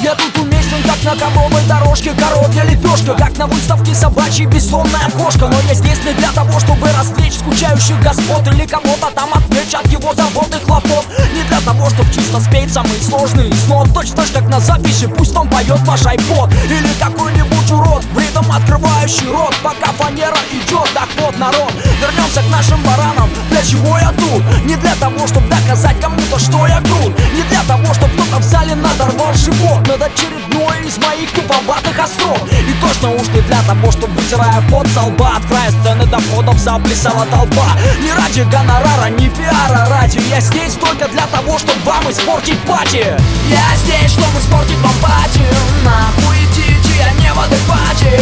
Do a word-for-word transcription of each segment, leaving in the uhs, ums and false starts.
Я тут уместен, как на ковровой дорожке, коровья лепешка, как на выставке собачьей бессонная кошка. Но я здесь не для того, чтобы развлечь скучающих господ или кого-то там отвлечь от его забот и хлопот. Не для того, чтобы чисто спеть самые сложные снот, точно как на записи, пусть он поет ваш айпод. Или какой-нибудь урод, бритом открывающий рот, пока фанера идет. Так вот, народ, вернемся к нашим баранам. Для чего я тут? Не для того, чтобы доказать кому-то, что я крут. Не для того, чтобы кто-то в зале надорвал живот над очередной из моих туповатых остров. И точно уж не для того, чтобы, вытирая пот со лба, от края сцены до входов заплясала толпа. Не ради гонорара, не пиара ради. Я здесь только для того, чтобы вам испортить пати. Я здесь, чтобы испортить вам пати. Нахуй идите, я не в адеквате.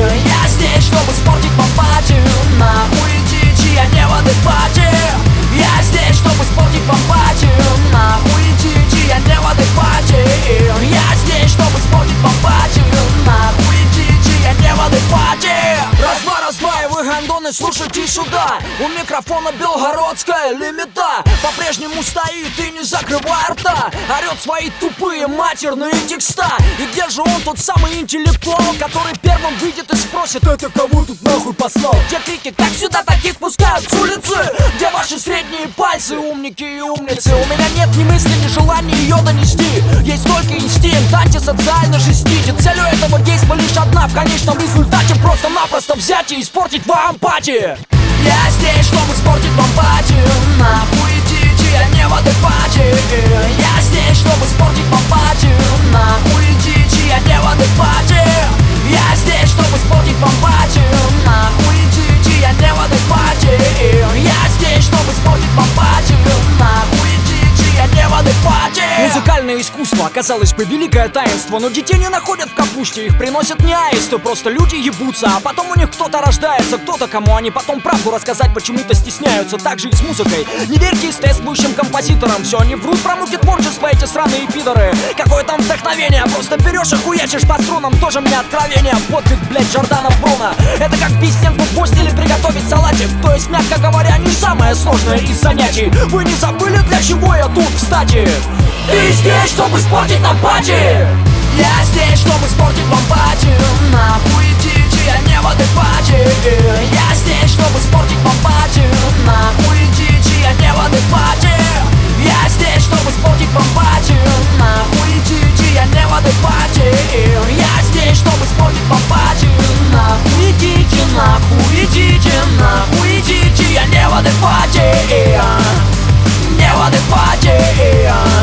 Я здесь, чтобы испортить вам пати. Нахуй идите, я не в адеквате. Я здесь, чтобы испортить вам пати. Нахуй идите, я не в адеквате. Я здесь, чтобы испортить вам пати. Нахуй идите, я не в адеквате. Раз-два, раз-два, и вы, гандоны, слушайте сюда. У микрофона белгородская лимита по-прежнему стоит и не закрывая рта, орет свои тупые матерные текста. И где же он, тот самый интеллектуал, который первым выйдет и спросит: это кого тут нахуй послал? Где крики, как сюда таких пускают с улицы? Где ваши средние пальцы, умники и умницы? У меня нет ни мысли, ни желания ее донести. Есть только инстинкт антисоциально жестить. И целью этого действа лишь одна: в конечном результате просто-напросто взять и испортить вам пати. Я здесь, чтобы испортить вам пати. Нахуй идите, я не в адеквате. Я здесь, чтобы испортить вам пати. Нахуй идите, я не в адеквате. Я здесь, чтобы испортить вам пати. Нахуй идите, я не в адеквате. Я здесь, чтобы испортить вам пати. Нахуй идите, я не в адеквате. Музыкальное искусство, казалось бы, великое таинство, но детей не находят в капусте, их приносят не аисты, просто люди ебутся. А потом у них кто-то рождается, кто-то, кому они потом правду рассказать почему-то стесняются. Так же и с музыкой. Не верьте эстествующим композиторам, все они врут про муки творчества, эти сраные пидоры. Какое там вдохновение, просто берешь и хуячишь по струнам, тоже мне откровение. Подвиг, блять, Джордана Бруно. Это как бить стенку в гвоздь или приготовить салатик. То есть, мягко говоря, не самое сложное из занятий. Вы не забыли, для чего я тут, кстати? Ты здесь, чтобы испортить нам пати. Я здесь, чтобы испортить вам пати. Нахуй идите, я не в адеквате. Я здесь, чтобы испортить вам пати. Нахуй идите, я не в адеквате. Я здесь, чтобы испортить вам пати. Нахуй идите, я не в адеквате. Я здесь, чтобы испортить вам пати. Нахуй идите, нахуй идите, нахуй идите, я не в адеквате. Не в адеквате.